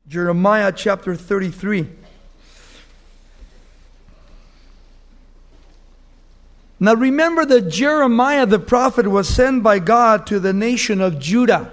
Jeremiah chapter 33. Now remember that Jeremiah the prophet was sent by God to the nation of Judah.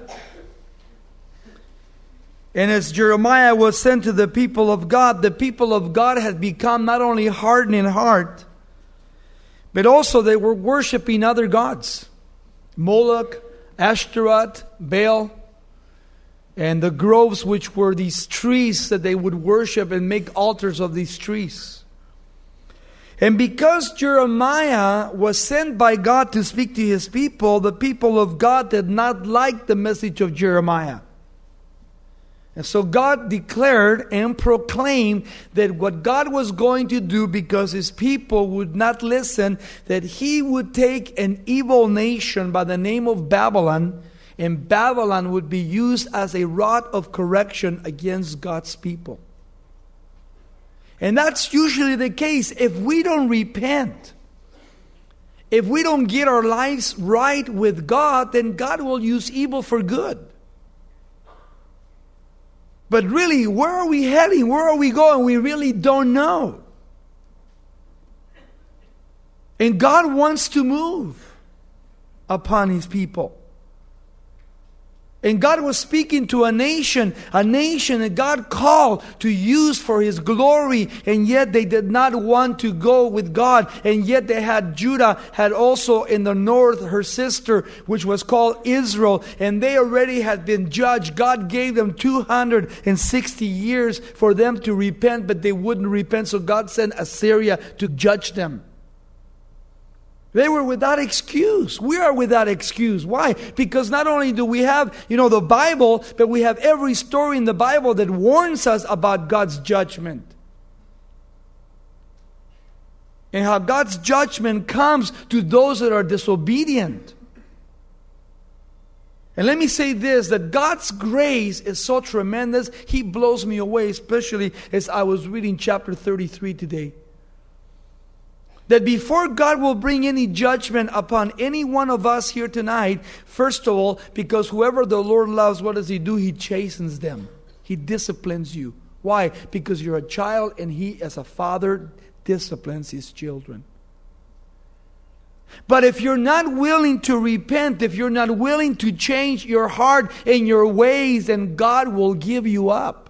And as Jeremiah was sent to the people of God had become not only hardened in heart, but also they were worshiping other gods. Moloch, Ashtaroth, Baal, and the groves which were these trees that they would worship and make altars of these trees. And because Jeremiah was sent by God to speak to his people, the people of God did not like the message of Jeremiah. And so God declared and proclaimed that what God was going to do, because his people would not listen, that he would take an evil nation by the name of Babylon, and Babylon would be used as a rod of correction against God's people. And that's usually the case. If we don't repent, if we don't get our lives right with God, then God will use evil for good. But really, where are we heading? Where are we going? We really don't know. And God wants to move upon his people. And God was speaking to a nation that God called to use for his glory, and yet they did not want to go with God. And yet they had Judah, had also in the north her sister, which was called Israel, and they already had been judged. God gave them 260 years for them to repent, but they wouldn't repent, so God sent Assyria to judge them. They were without excuse. We are without excuse. Why? Because not only do we have, the Bible, but we have every story in the Bible that warns us about God's judgment. And how God's judgment comes to those that are disobedient. And let me say this, that God's grace is so tremendous, He blows me away, especially as I was reading chapter 33 today. That before God will bring any judgment upon any one of us here tonight, first of all, because whoever the Lord loves, what does He do? He chastens them. He disciplines you. Why? Because you're a child, and He, as a father, disciplines His children. But if you're not willing to repent, if you're not willing to change your heart and your ways, then God will give you up.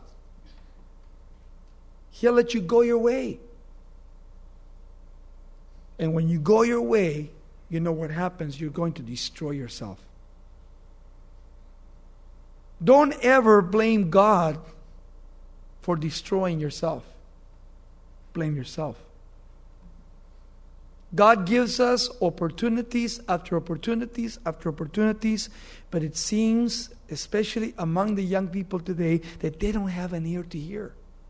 He'll let you go your way. And when you go your way, you know what happens? You're going to destroy yourself. Don't ever blame God for destroying yourself. Blame yourself. God gives us opportunities after opportunities after opportunities, but it seems, especially among the young people today, that they don't have an ear to hear.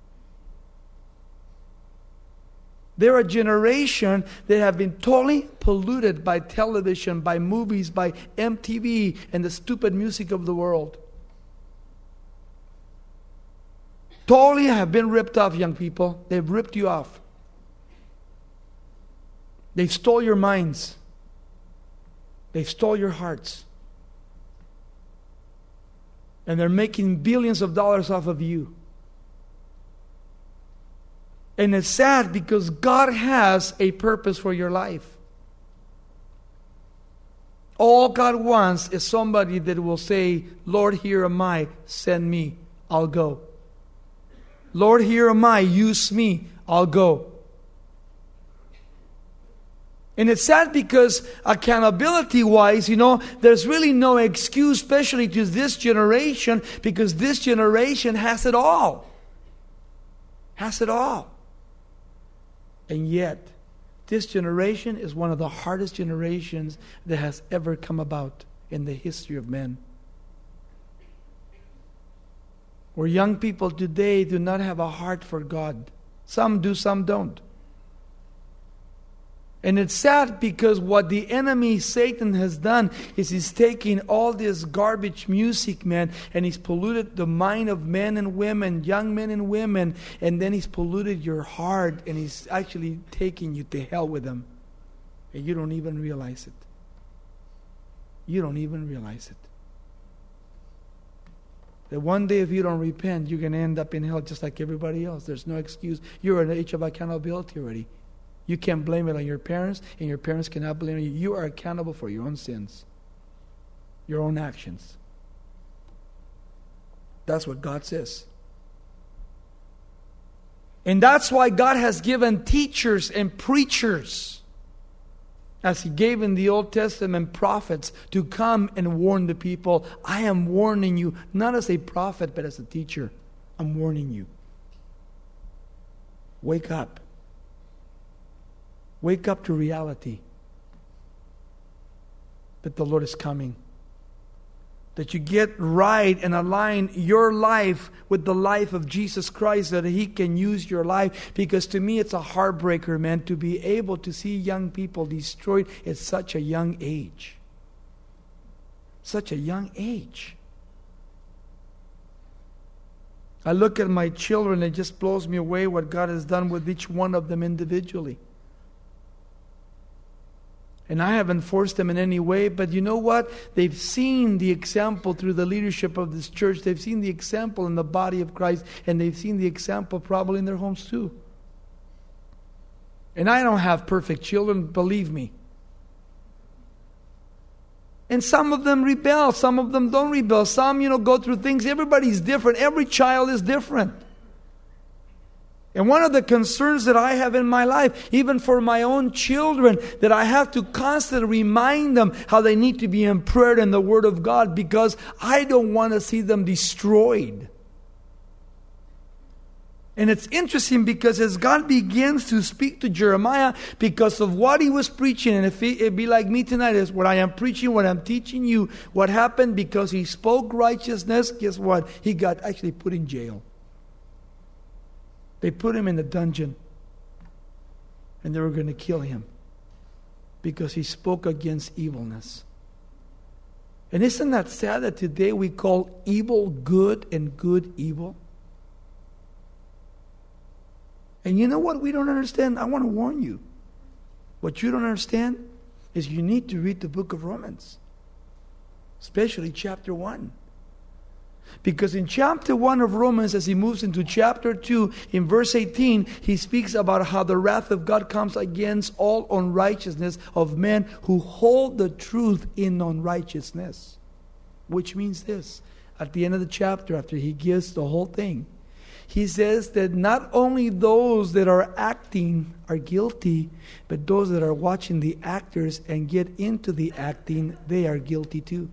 They're a generation that have been totally polluted by television, by movies, by MTV, and the stupid music of the world. Totally have been ripped off, young people. They've ripped you off. They've stole your minds. They've stole your hearts. And they're making billions of dollars off of you. And it's sad because God has a purpose for your life. All God wants is somebody that will say, Lord, here am I, send me, I'll go. Lord, here am I, use me, I'll go. And it's sad because accountability-wise, there's really no excuse, especially to this generation, because this generation has it all. Has it all. And yet, this generation is one of the hardest generations that has ever come about in the history of men. Where young people today do not have a heart for God. Some do, some don't. And it's sad because what the enemy, Satan, has done is he's taking all this garbage music, man, and he's polluted the mind of men and women, young men and women, and then he's polluted your heart, and he's actually taking you to hell with them. And you don't even realize it. You don't even realize it. that one day if you don't repent, you're going to end up in hell just like everybody else. There's no excuse. You're in the age of accountability already. You can't blame it on your parents, and your parents cannot blame you. You are accountable for your own sins, your own actions. That's what God says. And that's why God has given teachers and preachers, as He gave in the Old Testament prophets, to come and warn the people. I am warning you, not as a prophet, but as a teacher. I'm warning you. Wake up. Wake up to reality. That the Lord is coming. That you get right and align your life with the life of Jesus Christ, that He can use your life. Because to me it's a heartbreaker, man, to be able to see young people destroyed at such a young age. Such a young age. I look at my children, it just blows me away what God has done with each one of them individually. And I haven't forced them in any way, but you know what? They've seen the example through the leadership of this church. They've seen the example in the body of Christ, and they've seen the example probably in their homes too. And I don't have perfect children, believe me. And some of them rebel, some of them don't rebel. Some, go through things. Everybody's different. Every child is different. And one of the concerns that I have in my life, even for my own children, that I have to constantly remind them how they need to be in prayer and the Word of God, because I don't want to see them destroyed. And it's interesting because as God begins to speak to Jeremiah because of what he was preaching, and if it'd be like me tonight, is what I am preaching, what I'm teaching you, what happened because he spoke righteousness, guess what? He got actually put in jail. They put him in the dungeon, and they were going to kill him because he spoke against evilness. And isn't that sad that today we call evil good and good evil? And you know what we don't understand? I want to warn you. What you don't understand is you need to read the book of Romans, especially chapter 1. Because in chapter 1 of Romans, as he moves into chapter 2, in verse 18, he speaks about how the wrath of God comes against all unrighteousness of men who hold the truth in unrighteousness. Which means this, at the end of the chapter, after he gives the whole thing, he says that not only those that are acting are guilty, but those that are watching the actors and get into the acting, they are guilty too.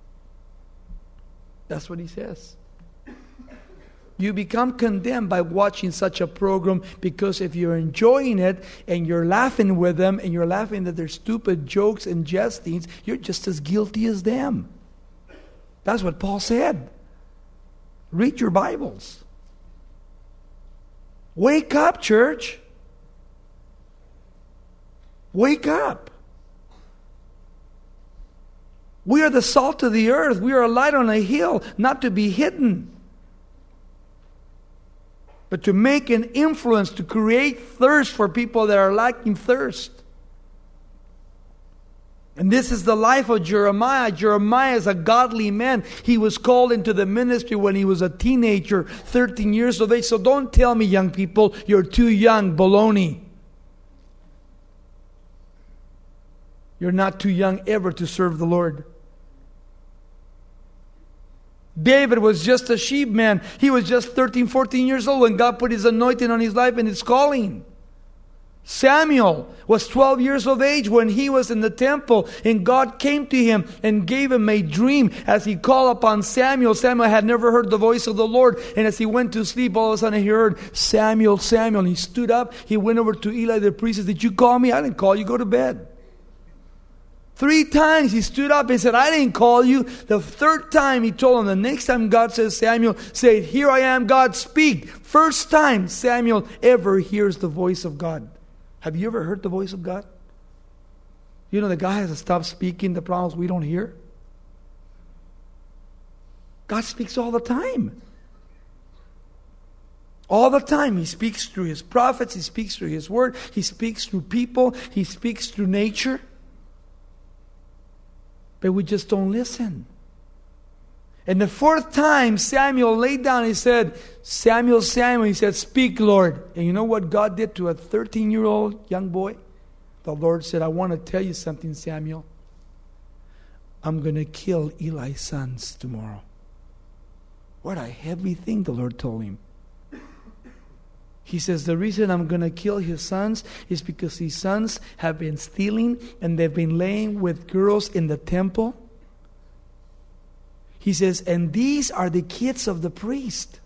That's what he says. You become condemned by watching such a program, because if you're enjoying it and you're laughing with them and you're laughing at their stupid jokes and jestings, you're just as guilty as them. That's what Paul said. Read your Bibles. Wake up, church. Wake up. We are the salt of the earth. We are a light on a hill, not to be hidden, but to make an influence, to create thirst for people that are lacking thirst. And this is the life of Jeremiah. Jeremiah is a godly man. He was called into the ministry when he was a teenager, 13 years of age. So don't tell me, young people, you're too young. Baloney. You're not too young ever to serve the Lord. David was just a sheep man. He was just 13, 14 years old when God put His anointing on his life and His calling. Samuel was 12 years of age when he was in the temple, and God came to him and gave him a dream as he called upon Samuel. Samuel had never heard the voice of the Lord, and as he went to sleep, all of a sudden he heard, Samuel, Samuel. And he stood up, he went over to Eli the priest and said, did you call me? I didn't call you, go to bed. 3 times he stood up and said, I didn't call you. The 3rd time he told him, the next time God says, Samuel, say, here I am, God, speak. First time Samuel ever hears the voice of God. Have you ever heard the voice of God? You know, the guy has to stop speaking. The problem is we don't hear. God speaks all the time. All the time. He speaks through His prophets. He speaks through His word. He speaks through people. He speaks through nature. But we just don't listen. And the fourth time Samuel laid down, he said, Samuel, Samuel, he said, speak, Lord. And you know what God did to a 13-year-old young boy? The Lord said, I want to tell you something, Samuel. I'm going to kill Eli's sons tomorrow. What a heavy thing the Lord told him. He says, the reason I'm going to kill his sons is because his sons have been stealing and they've been laying with girls in the temple. He says, and these are the kids of the priest.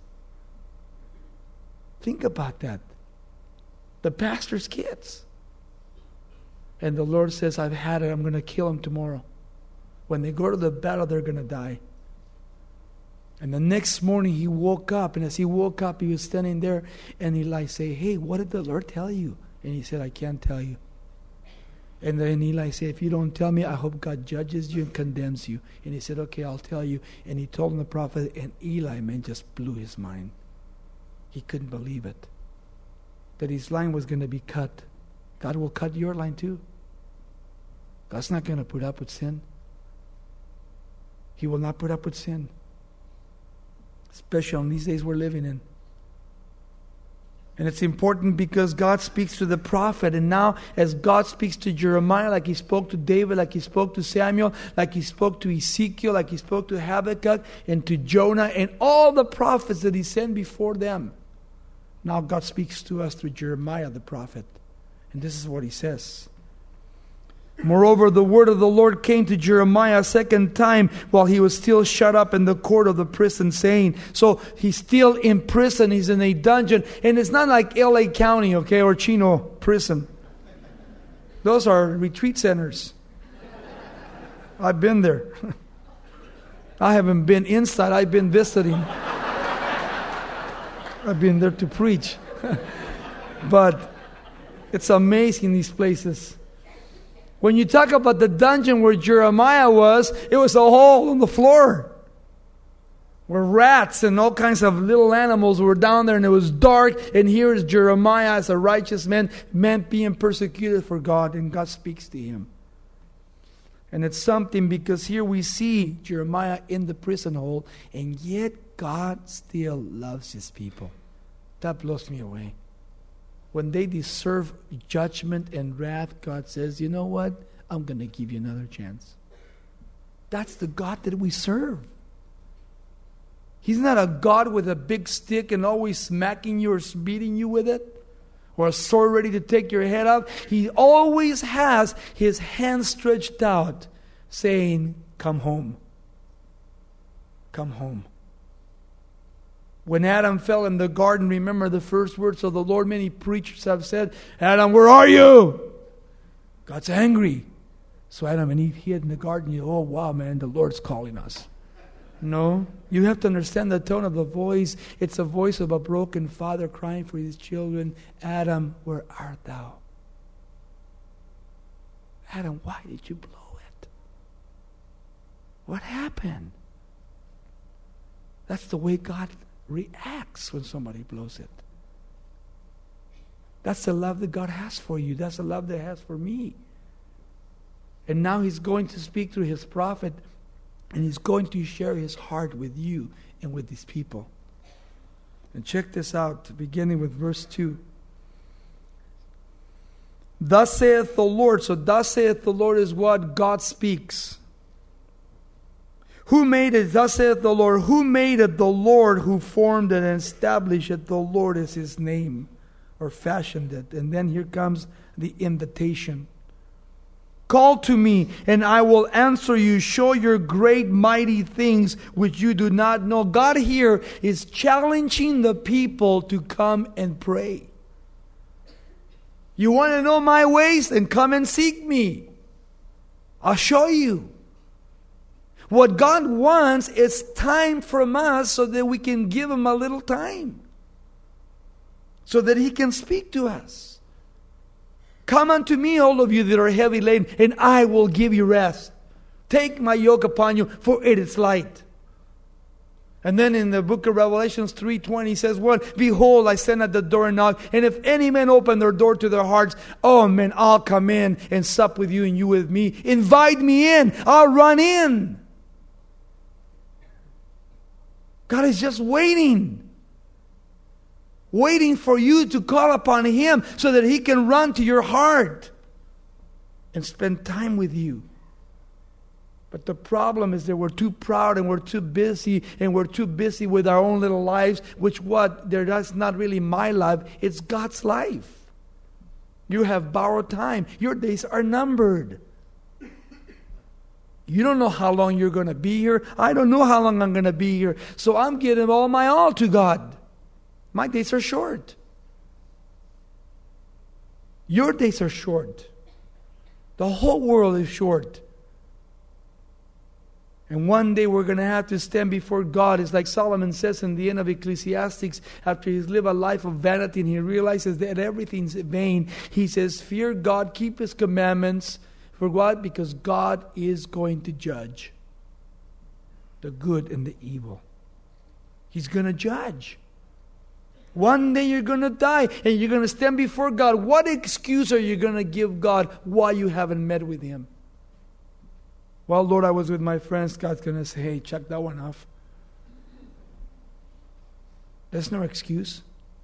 Think about that. The pastor's kids. And the Lord says, I've had it. I'm going to kill them tomorrow. When they go to the battle, they're going to die. And the next morning he woke up, and as he woke up, he was standing there, and Eli said, hey, what did the Lord tell you? And he said, I can't tell you. And then Eli said, if you don't tell me, I hope God judges you and condemns you. And he said, okay, I'll tell you. And he told him the prophet, and Eli, man, just blew his mind. He couldn't believe it. That his line was going to be cut. God will cut your line too. God's not going to put up with sin. He will not put up with sin. Especially on these days we're living in. And it's important because God speaks to the prophet. And now as God speaks to Jeremiah, like he spoke to David, like he spoke to Samuel, like he spoke to Ezekiel, like he spoke to Habakkuk and to Jonah and all the prophets that he sent before them. Now God speaks to us through Jeremiah the prophet. And this is what he says. Moreover, the word of the Lord came to Jeremiah a second time while he was still shut up in the court of the prison, saying, so he's still in prison, he's in a dungeon, and it's not like LA County, okay, or Chino prison. Those are retreat centers. I've been there. I haven't been inside, I've been visiting. I've been there to preach. But it's amazing, these places. When you talk about the dungeon where Jeremiah was, it was a hole on the floor where rats and all kinds of little animals were down there, and it was dark. And here is Jeremiah as a righteous man being persecuted for God, and God speaks to him. And it's something because here we see Jeremiah in the prison hole, and yet God still loves his people. That blows me away. When they deserve judgment and wrath, God says, you know what? I'm going to give you another chance. That's the God that we serve. He's not a God with a big stick and always smacking you or beating you with it, or a sword ready to take your head off. He always has his hand stretched out saying, come home. Come home. When Adam fell in the garden, remember the first words of the Lord. Many preachers have said, Adam, where are you? God's angry. So Adam and Eve hid in the garden. Oh, wow, man, the Lord's calling us. No, you have to understand the tone of the voice. It's a voice of a broken father crying for his children. Adam, where art thou? Adam, why did you blow it? What happened? That's the way God reacts when somebody blows it. That's the love that God has for you. That's the love that He has for me. And now He's going to speak through His prophet, and He's going to share His heart with you and with His people. And check this out, beginning with verse 2. Thus saith the Lord. So thus saith the Lord is what God speaks. Who made it? Thus saith the Lord. Who made it? The Lord. Who formed it and established it? The Lord is His name, or fashioned it. And then here comes the invitation. Call to me, and I will answer you. Show your great mighty things which you do not know. God here is challenging the people to come and pray. You want to know my ways? Then come and seek me. I'll show you. What God wants is time from us so that we can give Him a little time. So that He can speak to us. Come unto me, all of you that are heavy laden, and I will give you rest. Take my yoke upon you, for it is light. And then in the book of Revelations 3:20 He says, what? Behold, I stand at the door and knock, and if any man open their door to their hearts, oh man, I'll come in and sup with you and you with me. Invite me in. I'll run in. God is just waiting for you to call upon Him so that He can run to your heart and spend time with you. But the problem is that we're too proud and we're too busy with our own little lives, that's not really my life, it's God's life. You have borrowed time. Your days are numbered. You don't know how long you're going to be here. I don't know how long I'm going to be here. So I'm giving all my all to God. My days are short. Your days are short. The whole world is short. And one day we're going to have to stand before God. It's like Solomon says in the end of Ecclesiastes, after he's lived a life of vanity and he realizes that everything's vain. He says, fear God, keep His commandments. For what? Because God is going to judge the good and the evil. He's going to judge. One day you're going to die and you're going to stand before God. What excuse are you going to give God why you haven't met with Him? Well, Lord, I was with my friends. God's going to say, hey, check that one off. There's no excuse.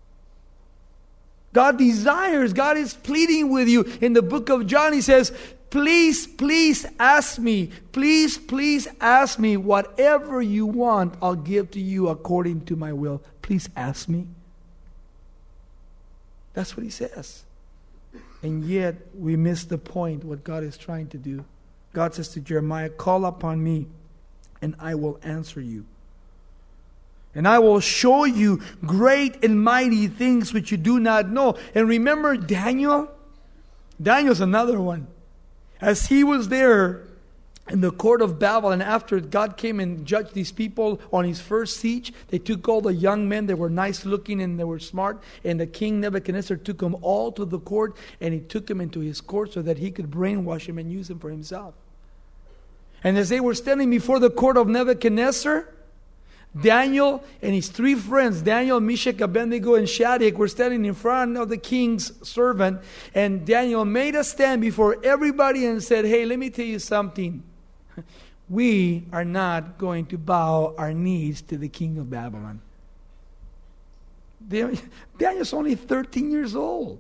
God desires, God is pleading with you. In the book of John, He says, please ask me. Please ask me. Whatever you want, I'll give to you according to my will. Please ask me. That's what He says. And yet, we miss the point, what God is trying to do. God says to Jeremiah, call upon me, and I will answer you. And I will show you great and mighty things which you do not know. And remember Daniel? Daniel's another one. As he was there in the court of Babylon, after God came and judged these people on his first siege, they took all the young men that were nice looking and they were smart, and the king Nebuchadnezzar took them all to the court, and he took them into his court so that he could brainwash them and use them for himself. And as they were standing before the court of Nebuchadnezzar, Daniel and his three friends, Daniel, Meshach, Abednego, and Shadrach, were standing in front of the king's servant. And Daniel made a stand before everybody and said, hey, let me tell you something. We are not going to bow our knees to the king of Babylon. Daniel's only 13 years old.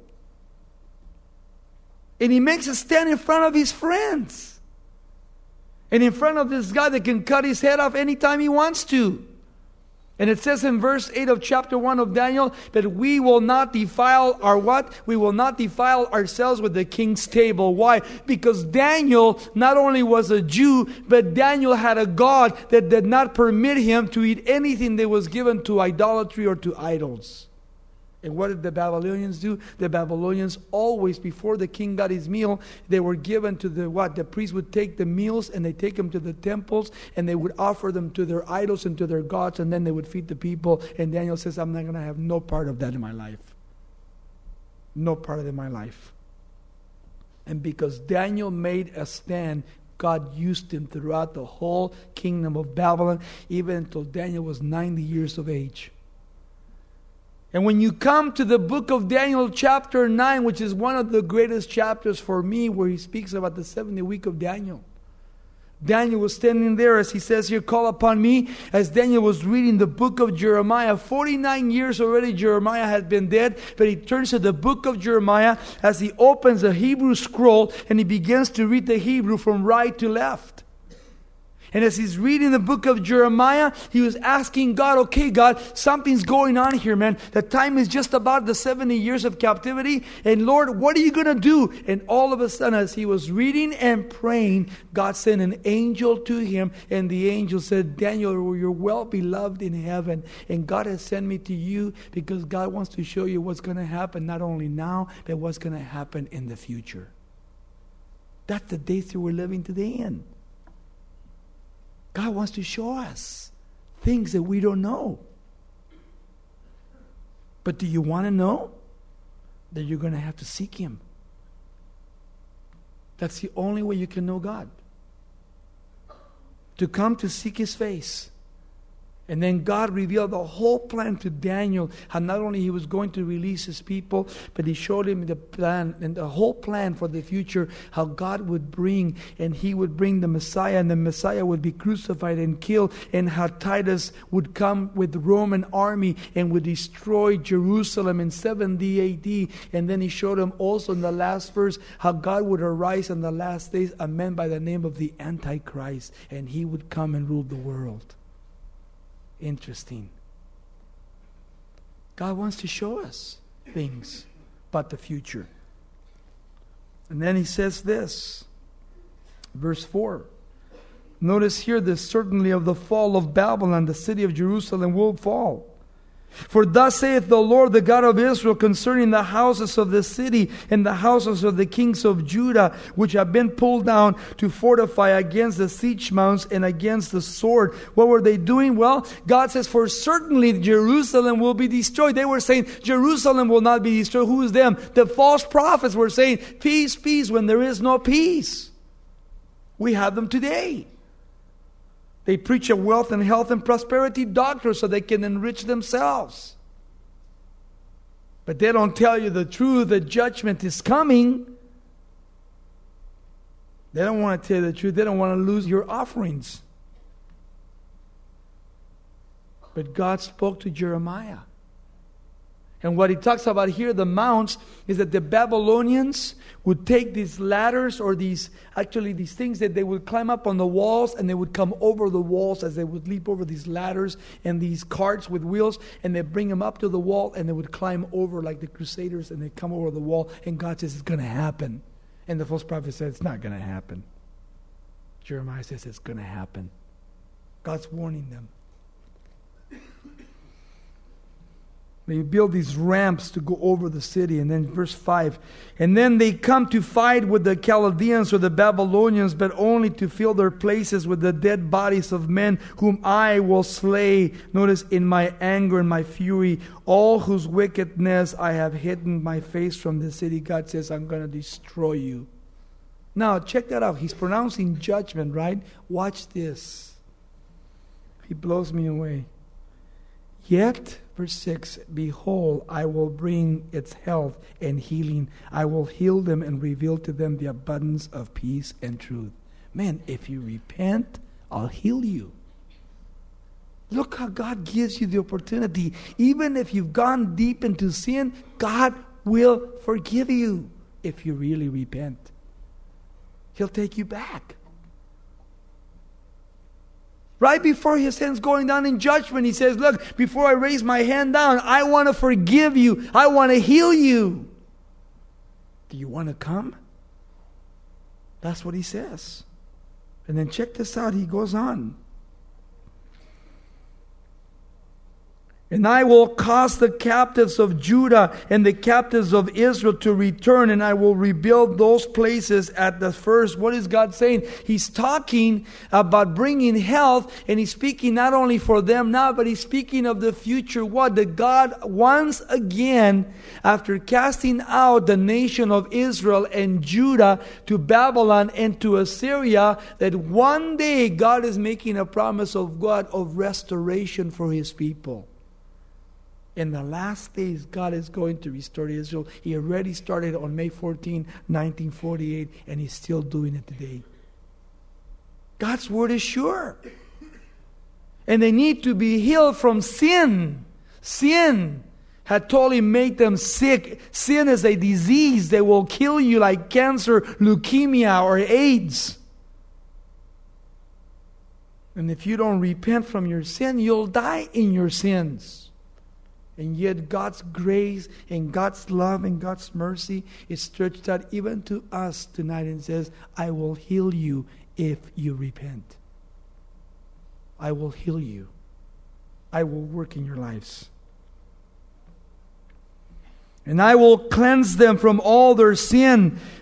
And he makes a stand in front of his friends. And in front of this guy that can cut his head off anytime he wants to. And it says in verse 8 of chapter 1 of Daniel that we will not defile our what? We will not defile ourselves with the king's table. Why? Because Daniel not only was a Jew, but Daniel had a God that did not permit him to eat anything that was given to idolatry or to idols. And what did the Babylonians do? The Babylonians always, before the king got his meal, they were given to the what? The priest would take the meals and they take them to the temples and they would offer them to their idols and to their gods, and then they would feed the people. And Daniel says, I'm not going to have no part of that in my life. No part of it in my life. And because Daniel made a stand, God used him throughout the whole kingdom of Babylon, even until Daniel was 90 years of age. And when you come to the book of Daniel chapter 9, which is one of the greatest chapters for me, where he speaks about the 70th week of Daniel. Daniel was standing there, as he says here, call upon me. As Daniel was reading the book of Jeremiah, 49 years already Jeremiah had been dead, but he turns to the book of Jeremiah as he opens a Hebrew scroll and he begins to read the Hebrew from right to left. And as he's reading the book of Jeremiah, he was asking God, okay, God, something's going on here, man. The time is just about the 70 years of captivity. And Lord, what are you going to do? And all of a sudden, as he was reading and praying, God sent an angel to him. And the angel said, Daniel, you're well beloved in heaven. And God has sent me to you because God wants to show you what's going to happen, not only now, but what's going to happen in the future. That's the days that we're living today in. God wants to show us things that we don't know. But do you want to know? That you're going to have to seek Him. That's the only way you can know God. To come to seek His face. And then God revealed the whole plan to Daniel, how not only he was going to release his people, but he showed him the plan and the whole plan for the future, how God would bring, and he would bring the Messiah, and the Messiah would be crucified and killed, and how Titus would come with the Roman army and would destroy Jerusalem in 70 AD. And then he showed him also in the last verse how God would arise in the last days a man by the name of the Antichrist, and he would come and rule the world. Interesting. God wants to show us things about the future. And then he says this, verse 4. Notice here this, certainly of the fall of Babylon, the city of Jerusalem will fall. For thus saith the Lord, the God of Israel, concerning the houses of the city and the houses of the kings of Judah, which have been pulled down to fortify against the siege mounts and against the sword. What were they doing? Well, God says, for certainly Jerusalem will be destroyed. They were saying, Jerusalem will not be destroyed. Who is them? The false prophets were saying, peace, peace, when there is no peace. We have them today. They preach a wealth and health and prosperity doctrine so they can enrich themselves. But they don't tell you the truth, that judgment is coming. They don't want to tell you the truth. They don't want to lose your offerings. But God spoke to Jeremiah. And what he talks about here, the mounts, is that the Babylonians would take these ladders or these things that they would climb up on the walls, and they would come over the walls as they would leap over these ladders and these carts with wheels, and they bring them up to the wall, and they would climb over like the Crusaders, and they come over the wall, and God says it's going to happen. And the false prophet said it's not going to happen. Jeremiah says it's going to happen. God's warning them. They build these ramps to go over the city. And then verse 5. And then they come to fight with the Chaldeans or the Babylonians, but only to fill their places with the dead bodies of men whom I will slay. Notice, in my anger and my fury, all whose wickedness I have hidden my face from the city. God says, I'm going to destroy you. Now, check that out. He's pronouncing judgment, right? Watch this. He blows me away. Yet, verse 6, behold, I will bring its health and healing. I will heal them and reveal to them the abundance of peace and truth. Man, if you repent, I'll heal you. Look how God gives you the opportunity. Even if you've gone deep into sin, God will forgive you if you really repent. He'll take you back. Right before his hand's going down in judgment, he says, look, before I raise my hand down, I want to forgive you. I want to heal you. Do you want to come? That's what he says. And then check this out. He goes on. And I will cause the captives of Judah and the captives of Israel to return, and I will rebuild those places at the first. What is God saying? He's talking about bringing health, and he's speaking not only for them now, but he's speaking of the future. What? That God once again, after casting out the nation of Israel and Judah to Babylon and to Assyria, that one day God is making a promise of God of restoration for his people. In the last days, God is going to restore Israel. He already started on May 14, 1948, and he's still doing it today. God's word is sure. And they need to be healed from sin. Sin had totally made them sick. Sin is a disease that will kill you like cancer, leukemia, or AIDS. And if you don't repent from your sin, you'll die in your sins. And yet God's grace and God's love and God's mercy is stretched out even to us tonight and says, I will heal you if you repent. I will heal you. I will work in your lives. And I will cleanse them from all their sin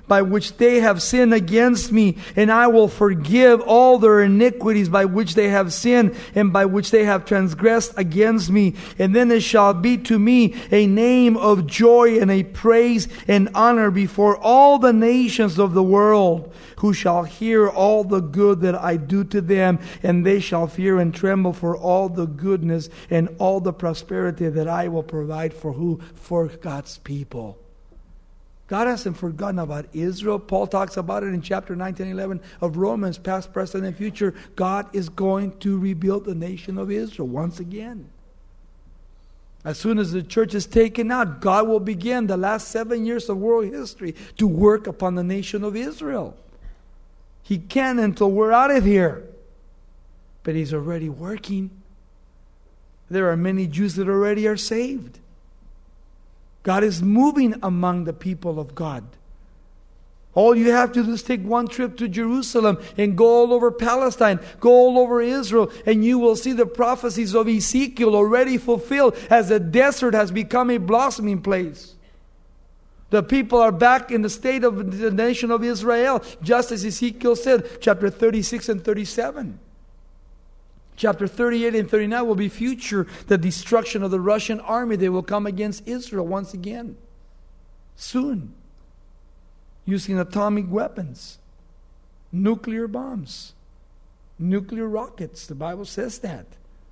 by which they have sinned against me, and I will forgive all their iniquities by which they have sinned and by which they have transgressed against me. And then it shall be to me a name of joy and a praise and honor before all the nations of the world, who shall hear all the good that I do to them, and they shall fear and tremble for all the goodness and all the prosperity that I will provide for who? For God's people. God hasn't forgotten about Israel. Paul talks about it in chapter 9, 10, 11 of Romans, past, present, and future. God is going to rebuild the nation of Israel once again. As soon as the church is taken out, God will begin the last 7 years of world history to work upon the nation of Israel. He can't until we're out of here. But He's already working. There are many Jews that already are saved. God is moving among the people of God. All you have to do is take one trip to Jerusalem and go all over Palestine, go all over Israel, and you will see the prophecies of Ezekiel already fulfilled as the desert has become a blossoming place. The people are back in the state of the nation of Israel, just as Ezekiel said, chapter 36 and 37. Chapter 38 and 39 will be future, the destruction of the Russian army. They will come against Israel once again. Soon. Using atomic weapons. Nuclear bombs. Nuclear rockets. The Bible says that.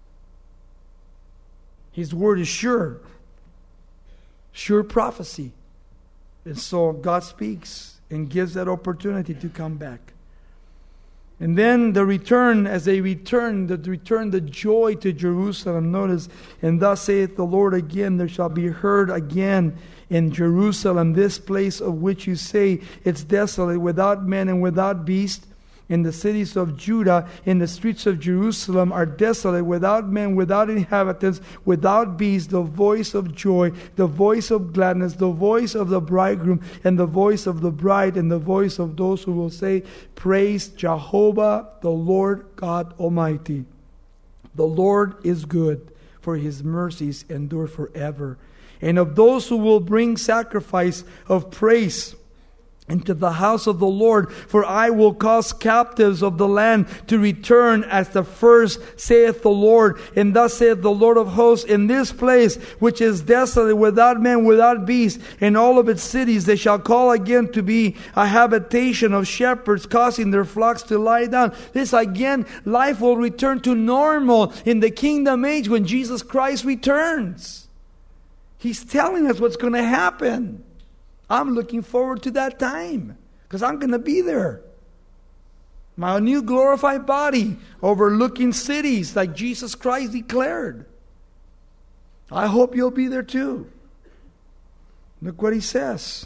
His word is sure. Sure prophecy. And so God speaks and gives that opportunity to come back. And then the return, as they return the joy to Jerusalem. Notice, and thus saith the Lord again, there shall be heard again in Jerusalem this place of which you say it's desolate, without man and without beast. In the cities of Judah, in the streets of Jerusalem are desolate, without men, without inhabitants, without beasts, the voice of joy, the voice of gladness, the voice of the bridegroom, and the voice of the bride, and the voice of those who will say, praise Jehovah, the Lord God Almighty. The Lord is good, for His mercies endure forever. And of those who will bring sacrifice of praise into the house of the Lord, for I will cause captives of the land to return as the first, saith the Lord. And thus saith the Lord of hosts, in this place which is desolate, without man, without beast, in all of its cities, they shall call again to be a habitation of shepherds, causing their flocks to lie down. This again, life will return to normal in the kingdom age when Jesus Christ returns. He's telling us what's going to happen. I'm looking forward to that time because I'm going to be there. My new glorified body overlooking cities like Jesus Christ declared. I hope you'll be there too. Look what He says.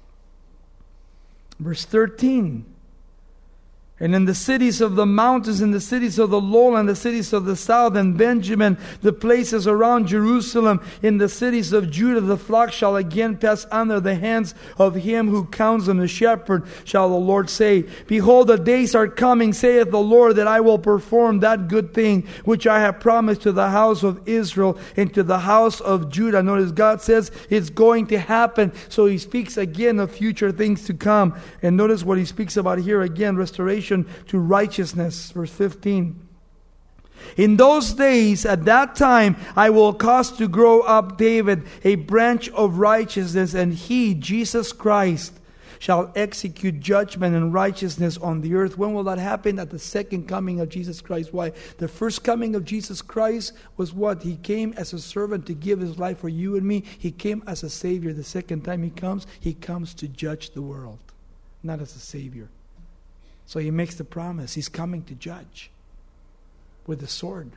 Verse 13. And in the cities of the mountains, in the cities of the lowland, the cities of the south and Benjamin, the places around Jerusalem, in the cities of Judah, the flock shall again pass under the hands of him who counts them, the shepherd, shall the Lord say. Behold, the days are coming, saith the Lord, that I will perform that good thing which I have promised to the house of Israel and to the house of Judah. Notice God says it's going to happen. So He speaks again of future things to come. And notice what He speaks about here again, restoration to righteousness. Verse 15. In those days, at that time, I will cause to grow up David a branch of righteousness, and He, Jesus Christ, shall execute judgment and righteousness on the earth. When will that happen? At the second coming of Jesus Christ. Why? The first coming of Jesus Christ was what? He came as a servant to give His life for you and me. He came as a Savior. The second time He comes to judge the world, not as a Savior. So He makes the promise. He's coming to judge with the sword.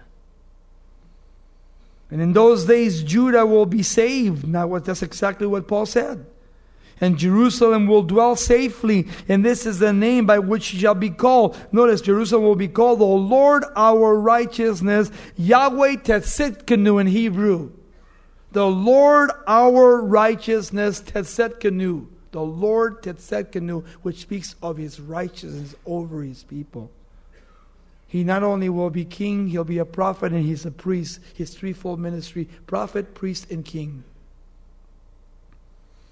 And in those days, Judah will be saved. Now, that's exactly what Paul said. And Jerusalem will dwell safely. And this is the name by which she shall be called. Notice, Jerusalem will be called the Lord our righteousness. Yahweh Tzetzkenu in Hebrew. The Lord our righteousness, Tzetzkenu. The Lord Tzetzkenu, which speaks of His righteousness over His people. He not only will be king, He'll be a prophet, and He's a priest. His threefold ministry: prophet, priest, and king.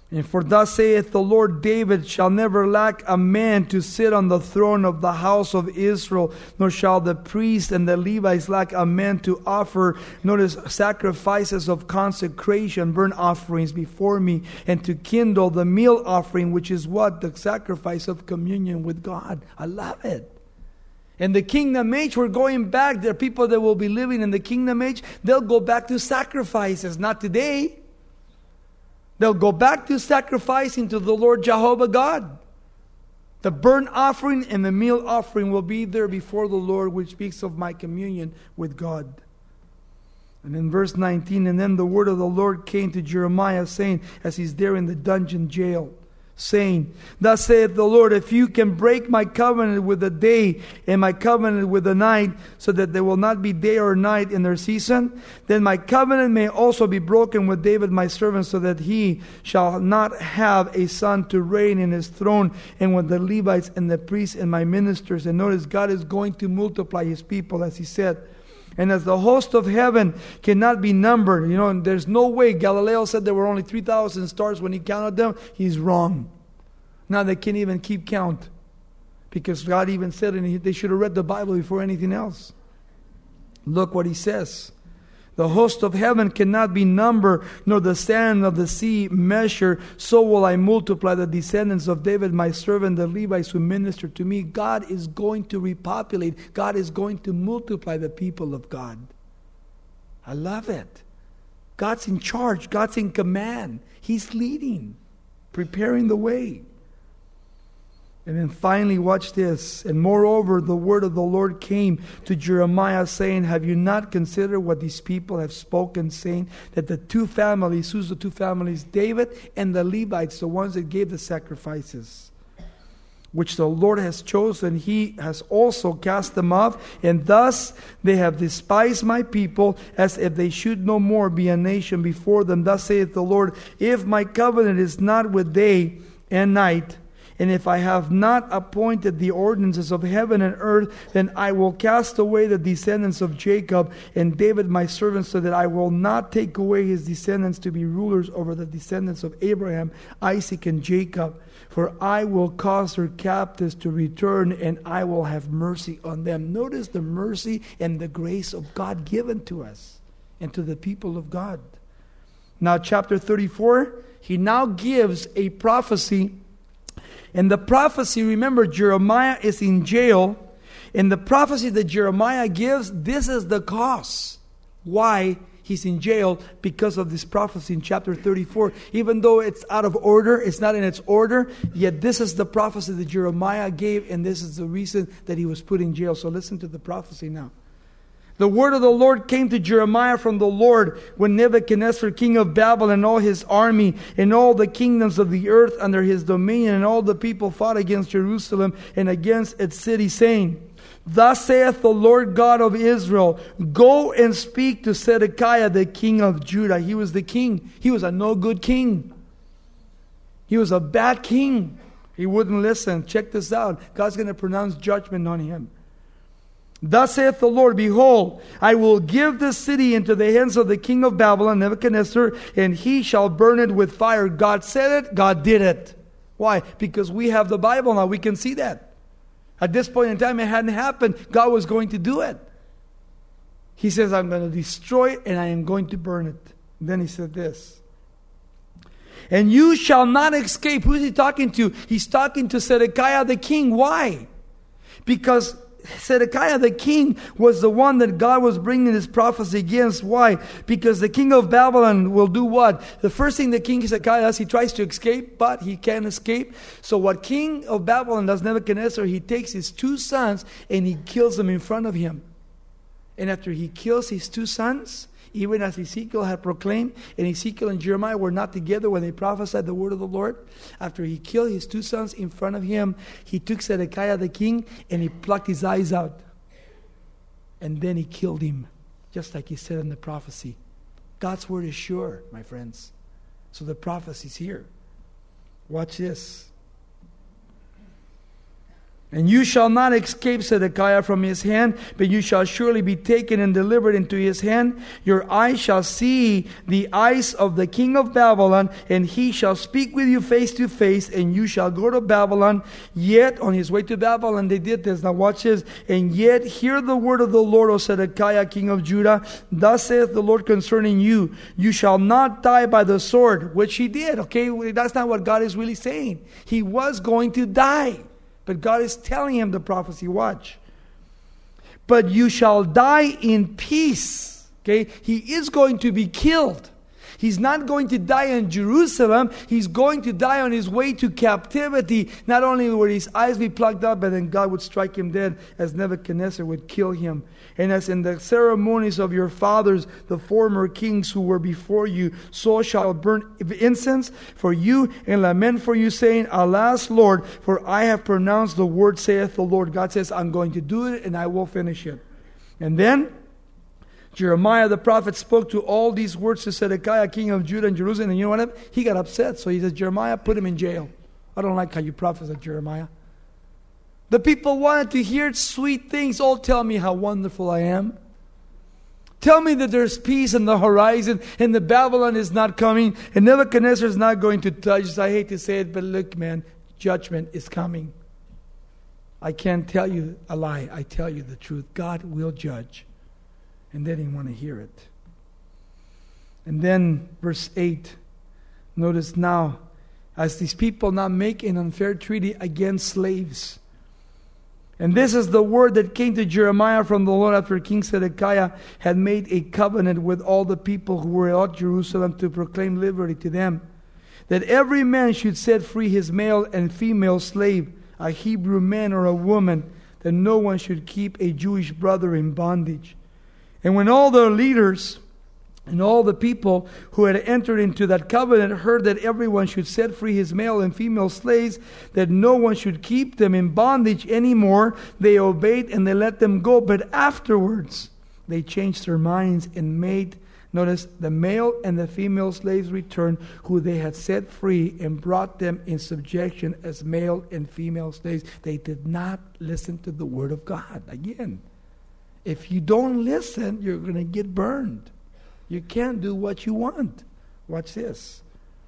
And for thus saith the Lord, David shall never lack a man to sit on the throne of the house of Israel, nor shall the priests and the Levites lack a man to offer, notice, sacrifices of consecration, burnt offerings before me, and to kindle the meal offering, which is what? The sacrifice of communion with God. I love it. In the kingdom age, we're going back. There are people that will be living in the kingdom age. They'll go back to sacrifices, not today. They'll go back to sacrificing to the Lord Jehovah God. The burnt offering and the meal offering will be there before the Lord, which speaks of my communion with God. And in verse 19, and then the word of the Lord came to Jeremiah, saying, as he's there in the dungeon jail, saying, thus saith the Lord, if you can break my covenant with the day and my covenant with the night, so that there will not be day or night in their season, then my covenant may also be broken with David my servant, so that he shall not have a son to reign in his throne, and with the Levites and the priests and my ministers. And notice, God is going to multiply his people, as he said. And as the host of heaven cannot be numbered, and there's no way. Galileo said there were only 3,000 stars when he counted them. He's wrong. Now they can't even keep count, because God even said they should have read the Bible before anything else. Look what he says. The host of heaven cannot be numbered, nor the sand of the sea measure. So will I multiply the descendants of David, my servant, the Levites who minister to me. God is going to repopulate. God is going to multiply the people of God. I love it. God's in charge. God's in command. He's leading, preparing the way. And then finally, watch this. And moreover, the word of the Lord came to Jeremiah, saying, have you not considered what these people have spoken, saying that the two families, who's the two families? David and the Levites, the ones that gave the sacrifices, which the Lord has chosen, he has also cast them off. And thus they have despised my people, as if they should no more be a nation before them. Thus saith the Lord, if my covenant is not with day and night, and if I have not appointed the ordinances of heaven and earth, then I will cast away the descendants of Jacob and David my servant, so that I will not take away his descendants to be rulers over the descendants of Abraham, Isaac, and Jacob. For I will cause their captives to return, and I will have mercy on them. Notice the mercy and the grace of God given to us and to the people of God. Now chapter 34, he now gives a prophecy. And the prophecy, remember, Jeremiah is in jail. And the prophecy that Jeremiah gives, this is the cause why he's in jail, because of this prophecy in chapter 34. Even though it's out of order, it's not in its order, yet this is the prophecy that Jeremiah gave, and this is the reason that he was put in jail. So listen to the prophecy now. The word of the Lord came to Jeremiah from the Lord when Nebuchadnezzar, king of Babylon, and all his army, and all the kingdoms of the earth under his dominion, and all the people fought against Jerusalem and against its city, saying, thus saith the Lord God of Israel, go and speak to Zedekiah, the king of Judah. He was the king. He was a no good king. He was a bad king. He wouldn't listen. Check this out. God's going to pronounce judgment on him. Thus saith the Lord, behold, I will give this city into the hands of the king of Babylon, Nebuchadnezzar, and he shall burn it with fire. God said it, God did it. Why? Because we have the Bible now. We can see that. At this point in time, it hadn't happened. God was going to do it. He says, I'm going to destroy it and I am going to burn it. And then he said this, and you shall not escape. Who is he talking to? He's talking to Zedekiah the king. Why? Because Zedekiah the king was the one that God was bringing his prophecy against. Why? Because the king of Babylon will do what? The first thing the king Zedekiah does, he tries to escape, but he can't escape. So what king of Babylon does, Nebuchadnezzar, he takes his two sons and he kills them in front of him. And after he kills his two sons, even as Ezekiel had proclaimed, and Ezekiel and Jeremiah were not together when they prophesied the word of the Lord. After he killed his two sons in front of him, he took Zedekiah the king and he plucked his eyes out. And then he killed him, just like he said in the prophecy. God's word is sure, my friends. So the prophecy's here. Watch this. And you shall not escape Zedekiah from his hand, but you shall surely be taken and delivered into his hand. Your eyes shall see the eyes of the king of Babylon, and he shall speak with you face to face, and you shall go to Babylon. Yet, on his way to Babylon, they did this. Now watch this. And yet, hear the word of the Lord, O Zedekiah, king of Judah. Thus saith the Lord concerning you, you shall not die by the sword, which he did. Okay, that's not what God is really saying. He was going to die. But God is telling him the prophecy, watch. But you shall die in peace. Okay, he is going to be killed. He's not going to die in Jerusalem. He's going to die on his way to captivity. Not only would his eyes be plucked out, but then God would strike him dead as Nebuchadnezzar would kill him. And as in the ceremonies of your fathers, the former kings who were before you, so shall burn incense for you and lament for you, saying, Alas, Lord, for I have pronounced the word, saith the Lord. God says, I'm going to do it and I will finish it. And then Jeremiah the prophet spoke to all these words to Zedekiah, king of Judah and Jerusalem. And you know what? He got upset. So he said, Jeremiah, put him in jail. I don't like how you prophesy, Jeremiah. The people wanted to hear sweet things. Oh, tell me how wonderful I am. Tell me that there's peace on the horizon and the Babylon is not coming and Nebuchadnezzar is not going to touch us. I hate to say it, but look, man, judgment is coming. I can't tell you a lie. I tell you the truth. God will judge. And they didn't want to hear it. And then verse 8. Notice now, as these people now make an unfair treaty against slaves. And this is the word that came to Jeremiah from the Lord after King Zedekiah had made a covenant with all the people who were at Jerusalem to proclaim liberty to them. That every man should set free his male and female slave, a Hebrew man or a woman, that no one should keep a Jewish brother in bondage. And when all the leaders and all the people who had entered into that covenant heard that everyone should set free his male and female slaves, that no one should keep them in bondage anymore, they obeyed and they let them go. But afterwards, they changed their minds and made, notice, the male and the female slaves return, who they had set free, and brought them in subjection as male and female slaves. They did not listen to the word of God. Again, if you don't listen, you're going to get burned. You can't do what you want. Watch this.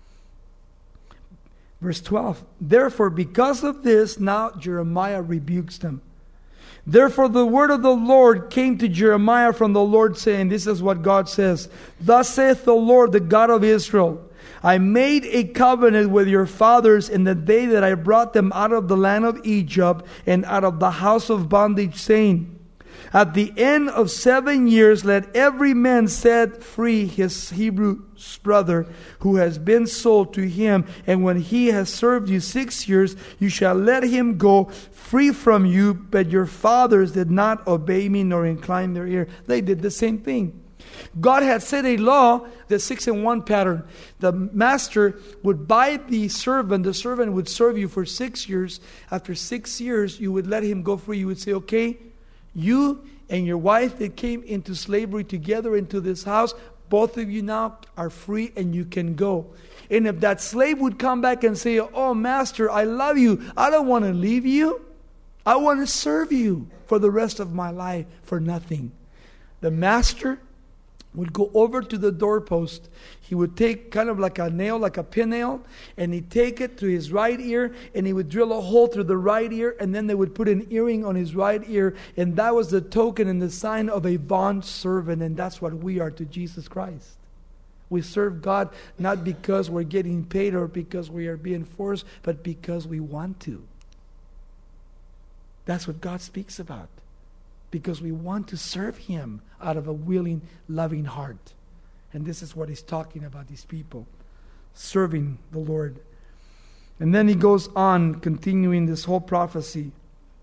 Verse 12. Therefore, because of this, now Jeremiah rebukes them. Therefore, the word of the Lord came to Jeremiah from the Lord, saying, this is what God says. Thus saith the Lord, the God of Israel, I made a covenant with your fathers in the day that I brought them out of the land of Egypt and out of the house of bondage, saying, at the end of 7 years, let every man set free his Hebrew brother who has been sold to him. And when he has served you 6 years, you shall let him go free from you. But your fathers did not obey me nor incline their ear. They did the same thing. God had set a law, the 6-in-1 pattern. The master would buy the servant would serve you for 6 years. After 6 years, you would let him go free. You would say, okay, you and your wife that came into slavery together into this house, both of you now are free and you can go. And if that slave would come back and say, oh, master, I love you. I don't want to leave you. I want to serve you for the rest of my life for nothing. The master would go over to the doorpost. He would take kind of like a nail, like a pin nail, and he'd take it to his right ear, and he would drill a hole through the right ear, and then they would put an earring on his right ear, and that was the token and the sign of a bond servant, and that's what we are to Jesus Christ. We serve God not because we're getting paid or because we are being forced, but because we want to. That's what God speaks about. Because we want to serve Him out of a willing, loving heart. And this is what He's talking about, these people serving the Lord. And then He goes on, continuing this whole prophecy.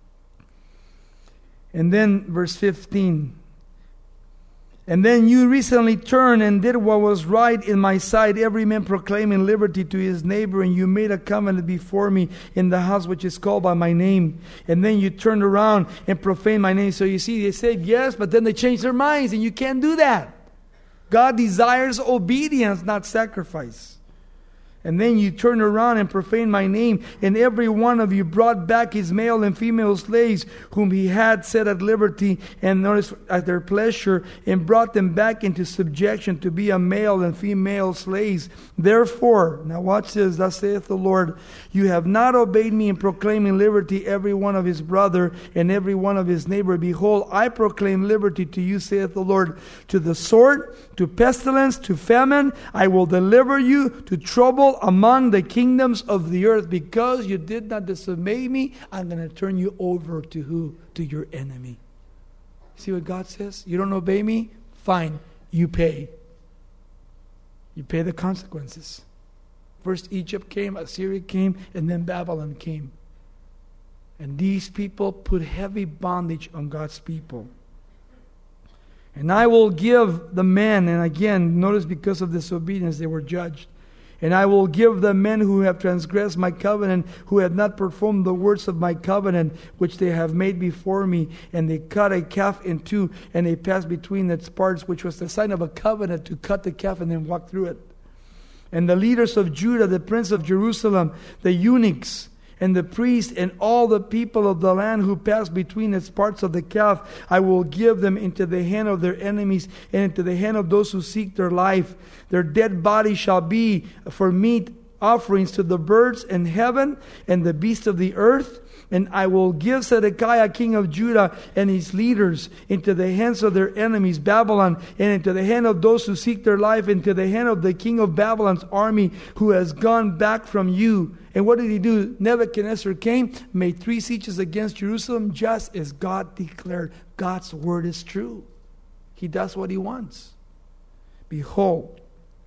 And then verse 15. And then you recently turned and did what was right in my sight, every man proclaiming liberty to his neighbor, and you made a covenant before me in the house which is called by my name. And then you turned around and profaned my name. So you see, they said yes, but then they changed their minds, and you can't do that. God desires obedience, not sacrifice. And then you turn around and profane my name, and every one of you brought back his male and female slaves, whom he had set at liberty, and notice at their pleasure, and brought them back into subjection to be a male and female slaves. Therefore, now watch this, thus saith the Lord, you have not obeyed me in proclaiming liberty every one of his brother and every one of his neighbor. Behold, I proclaim liberty to you, saith the Lord, to the sword, to pestilence, to famine. I will deliver you to trouble among the kingdoms of the earth. Because you did not disobey me, I'm going to turn you over to who? To your enemy. See what God says? You don't obey me? Fine. You pay. You pay the consequences. First Egypt came, Assyria came, and then Babylon came. And these people put heavy bondage on God's people. And I will give the men, and again, notice because of disobedience they were judged. And I will give the men who have transgressed my covenant, who have not performed the words of my covenant, which they have made before me. And they cut a calf in two, and they passed between its parts, which was the sign of a covenant, to cut the calf and then walk through it. And the leaders of Judah, the prince of Jerusalem, the eunuchs, and the priests, and all the people of the land who pass between its parts of the calf, I will give them into the hand of their enemies, and into the hand of those who seek their life. Their dead body shall be for meat offerings to the birds in heaven and the beasts of the earth. And I will give Zedekiah king of Judah and his leaders into the hands of their enemies, Babylon, and into the hand of those who seek their life, into the hand of the king of Babylon's army, who has gone back from you. And what did he do? Nebuchadnezzar came, made 3 sieges against Jerusalem, just as God declared. God's word is true. He does what he wants. Behold,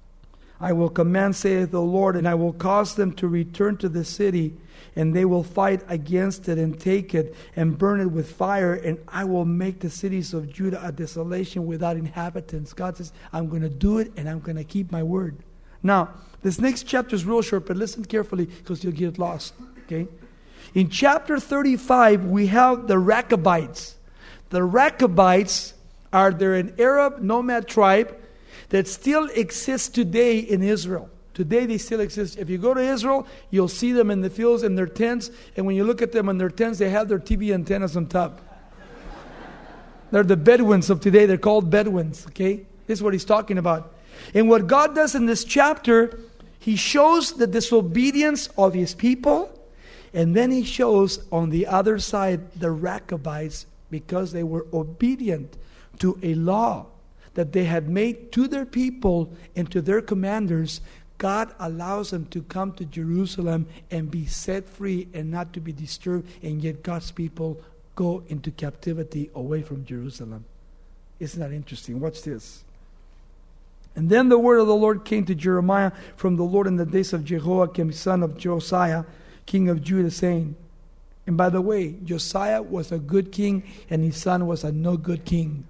I will command, saith the Lord, and I will cause them to return to the city, and they will fight against it and take it and burn it with fire, and I will make the cities of Judah a desolation without inhabitants. God says, I'm going to do it, and I'm going to keep my word. Now, this next chapter is real short, but listen carefully because you'll get lost. Okay? In chapter 35, we have the Rechabites. The Rechabites they're an Arab nomad tribe that still exists today in Israel. Today they still exist. If you go to Israel, you'll see them in the fields in their tents. And when you look at them in their tents, they have their TV antennas on top. They're the Bedouins of today. They're called Bedouins. Okay? This is what he's talking about. And what God does in this chapter, he shows the disobedience of his people. And then he shows on the other side the Rechabites, because they were obedient to a law that they had made to their people and to their commanders. God allows them to come to Jerusalem and be set free and not to be disturbed, and yet God's people go into captivity away from Jerusalem. Isn't that interesting? Watch this. And then the word of the Lord came to Jeremiah from the Lord in the days of Jehoiakim, son of Josiah, king of Judah, saying, and by the way, Josiah was a good king, and his son was a no good king.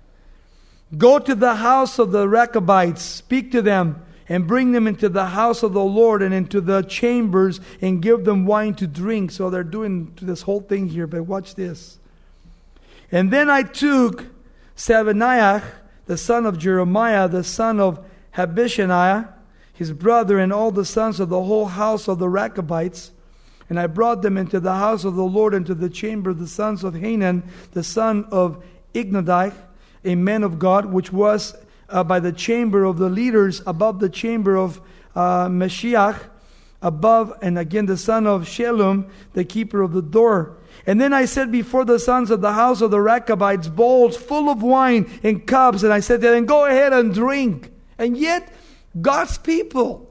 Go to the house of the Rechabites, speak to them, and bring them into the house of the Lord and into the chambers, and give them wine to drink. So they're doing this whole thing here, but watch this. And then I took Sebaniah, the son of Jeremiah, the son of Habishaniah, his brother, and all the sons of the whole house of the Rechabites, and I brought them into the house of the Lord, into the chamber of the sons of Hanan, the son of Ignadai, a man of God, which was by the chamber of the leaders, above the chamber of Meshiach, above, and again the son of Shalom, the keeper of the door. And then I said before the sons of the house of the Rechabites, bowls full of wine and cups, and I said to them, go ahead and drink. And yet, God's people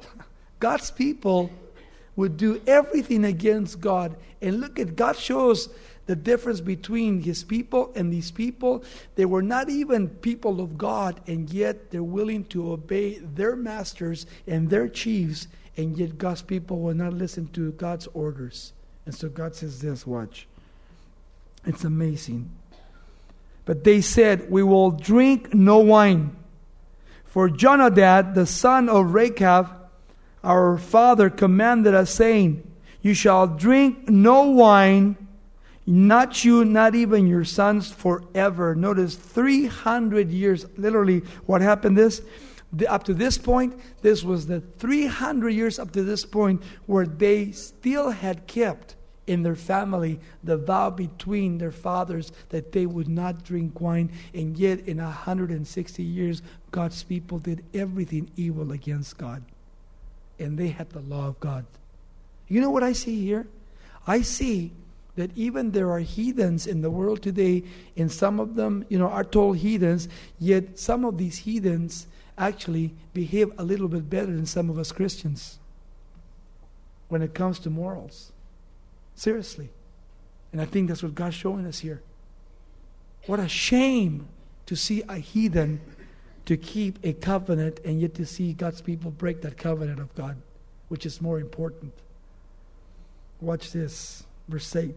would do everything against God. And look at, God shows the difference between his people and these people. They were not even people of God, and yet they're willing to obey their masters and their chiefs, and yet God's people will not listen to God's orders. And so God says this, watch. It's amazing. But they said, we will drink no wine. For Jonadab, the son of Rechab, our father, commanded us, saying, you shall drink no wine, not you, not even your sons, forever. Notice 300 years. Literally, what happened is, Up to this point, this was the 300 years up to this point where they still had kept in their family the vow between their fathers that they would not drink wine. And yet in 160 years, God's people did everything evil against God. And they had the law of God. You know what I see here? I see that even there are heathens in the world today, and some of them, are told heathens, yet some of these heathens actually behave a little bit better than some of us Christians when it comes to morals. Seriously. And I think that's what God's showing us here. What a shame to see a heathen to keep a covenant and yet to see God's people break that covenant of God, which is more important. Watch this, verse 8.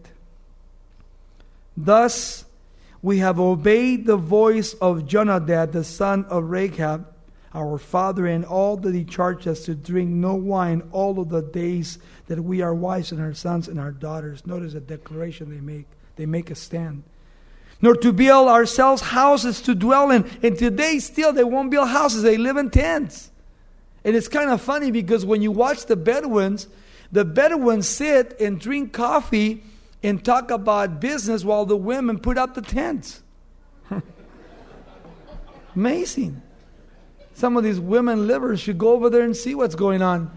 Thus we have obeyed the voice of Jonadab, the son of Rechab, our father, and all that he charged us to drink no wine all of the days that we are wives and our sons and our daughters. Notice the declaration they make. They make a stand. Nor to build ourselves houses to dwell in. And today still they won't build houses. They live in tents. And it's kind of funny because when you watch the Bedouins sit and drink coffee and talk about business while the women put up the tents. Amazing. Some of these women livers should go over there and see what's going on.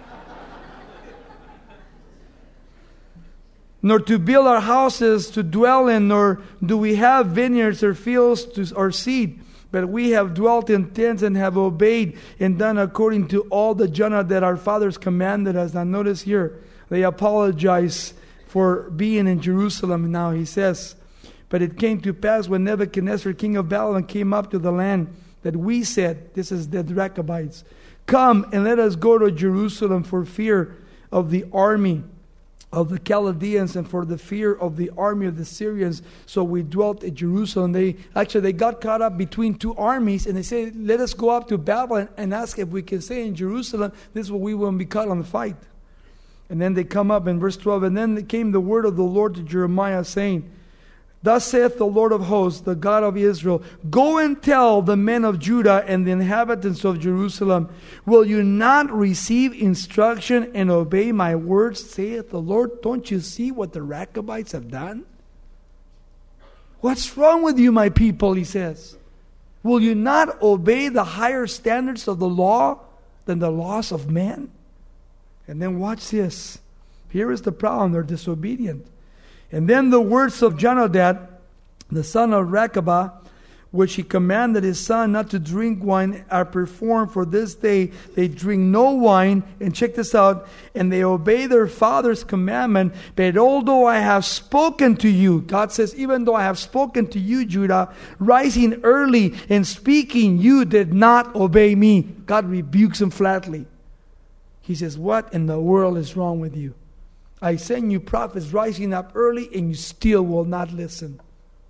Nor to build our houses to dwell in, nor do we have vineyards or fields or seed. But we have dwelt in tents and have obeyed and done according to all the Jonah that our fathers commanded us. Now notice here, they apologize for being in Jerusalem. Now he says, but it came to pass when Nebuchadnezzar, king of Babylon, came up to the land that we said, this is the Rechabites, come and let us go to Jerusalem for fear of the army of the Chaldeans and for the fear of the army of the Syrians. So we dwelt at Jerusalem. They got caught up between two armies, and they said, let us go up to Babylon and ask if we can stay in Jerusalem. This is where we won't be caught on the fight. And then they come up in verse 12, and then came the word of the Lord to Jeremiah, saying, thus saith the Lord of hosts, the God of Israel, go and tell the men of Judah and the inhabitants of Jerusalem, will you not receive instruction and obey my words, saith the Lord? Don't you see what the Rechabites have done? What's wrong with you, my people, he says. Will you not obey the higher standards of the law than the laws of men? And then watch this. Here is the problem. They're disobedient. And then the words of Jonadab, the son of Rechab, which he commanded his son not to drink wine, are performed for this day. They drink no wine, and check this out, and they obey their father's commandment. But although I have spoken to you, God says, even though I have spoken to you, Judah, rising early and speaking, you did not obey me. God rebukes him flatly. He says, what in the world is wrong with you? I send you prophets rising up early, and you still will not listen.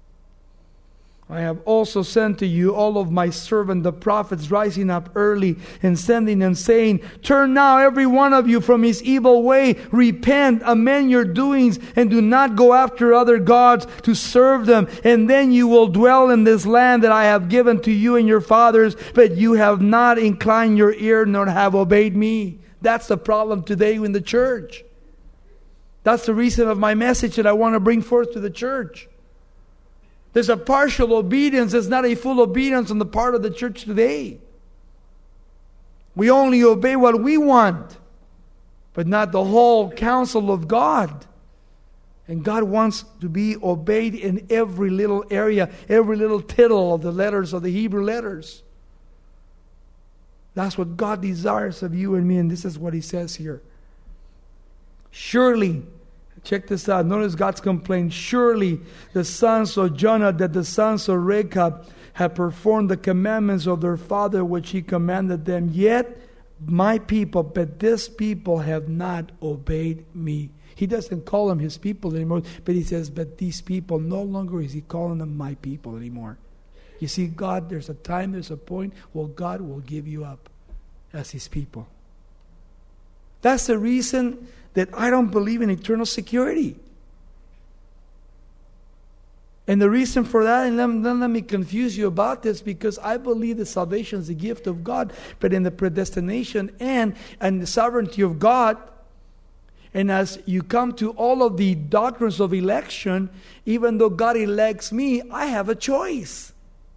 I have also sent to you all of my servants, the prophets, rising up early and sending and saying, turn now every one of you from his evil way, repent, amend your doings, and do not go after other gods to serve them. And then you will dwell in this land that I have given to you and your fathers, but you have not inclined your ear nor have obeyed me. That's the problem today in the church. That's the reason of my message that I want to bring forth to the church. There's a partial obedience. There's not a full obedience on the part of the church today. We only obey what we want, but not the whole counsel of God. And God wants to be obeyed in every little area, every little tittle of the letters of the Hebrew letters. That's what God desires of you and me, and this is what he says here. Surely, check this out. Notice God's complaint. Surely the sons of Jonah, that the sons of Rechab, have performed the commandments of their father which he commanded them. Yet my people, but this people have not obeyed me. He doesn't call them his people anymore, but he says, but these people, no longer is he calling them my people anymore. You see, God, there's a time, there's a point where God will give you up as his people. That's the reason that I don't believe in eternal security. And the reason for that, and don't let me confuse you about this, because I believe that salvation is a gift of God, but in the predestination and the sovereignty of God, and as you come to all of the doctrines of election, even though God elects me, I have a choice.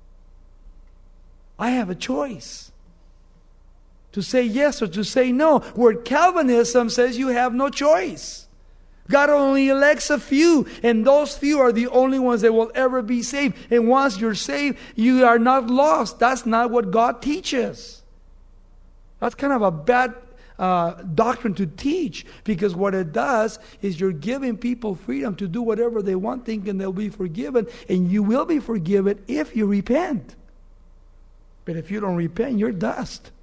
I have a choice to say yes or to say no. Where Calvinism says you have no choice. God only elects a few, and those few are the only ones that will ever be saved. And once you're saved, you are not lost. That's not what God teaches. That's kind of a bad doctrine to teach, because what it does is you're giving people freedom to do whatever they want, thinking they'll be forgiven, and you will be forgiven if you repent. But if you don't repent, you're dust.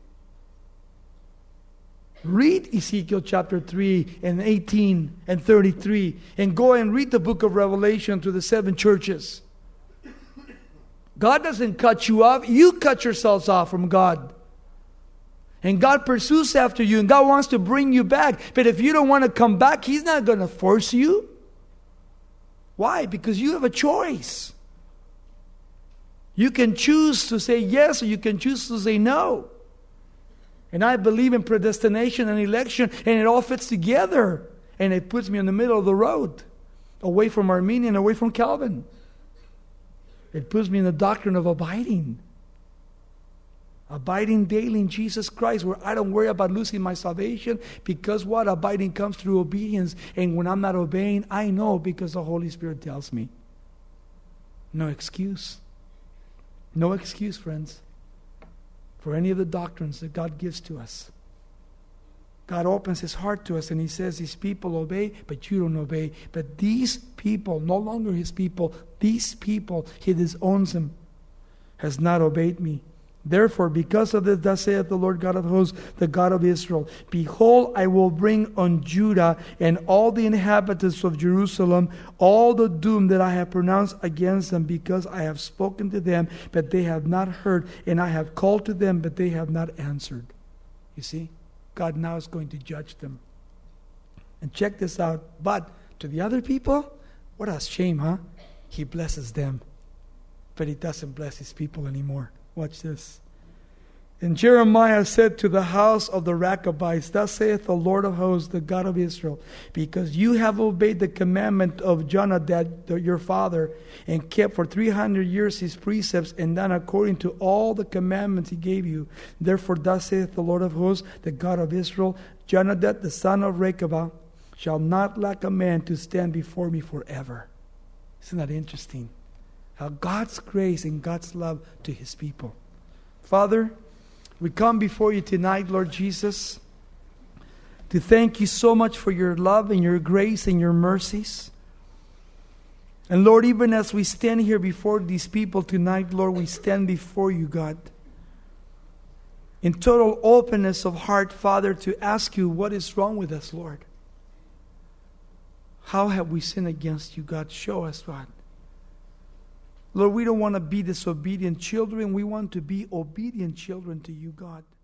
Read Ezekiel chapter 3 and 18 and 33, and go and read the book of Revelation to the 7 churches. God doesn't cut you off. You cut yourselves off from God. And God pursues after you, and God wants to bring you back. But if you don't want to come back, He's not going to force you. Why? Because you have a choice. You can choose to say yes, or you can choose to say no. And I believe in predestination and election, and it all fits together. And it puts me in the middle of the road, away from Arminian, away from Calvin. It puts me in the doctrine of abiding. Abiding daily in Jesus Christ, where I don't worry about losing my salvation, because what? Abiding comes through obedience. And when I'm not obeying, I know, because the Holy Spirit tells me. No excuse. No excuse, friends, for any of the doctrines that God gives to us. God opens His heart to us, and He says, these people obey, but you don't obey. But these people, no longer His people, these people, He disowns them, has not obeyed me. Therefore, because of this, thus saith the Lord God of hosts, the God of Israel, behold, I will bring on Judah and all the inhabitants of Jerusalem all the doom that I have pronounced against them, because I have spoken to them, but they have not heard, and I have called to them, but they have not answered. You see, God now is going to judge them. And check this out. But to the other people, what a shame, huh? He blesses them, but He doesn't bless His people anymore. Watch this. And Jeremiah said to the house of the Rechabites, thus saith the Lord of hosts, the God of Israel, because you have obeyed the commandment of Jonadab your father, and kept for 300 years his precepts, and done according to all the commandments he gave you. Therefore thus saith the Lord of hosts, the God of Israel, Jonadab the son of Rechab shall not lack a man to stand before me forever. Isn't that interesting? How God's grace and God's love to His people. Father, we come before You tonight, Lord Jesus, to thank You so much for Your love and Your grace and Your mercies. And Lord, even as we stand here before these people tonight, Lord, we stand before You, God, in total openness of heart, Father, to ask You what is wrong with us, Lord. How have we sinned against You, God? Show us, God. Lord, we don't want to be disobedient children. We want to be obedient children to You, God.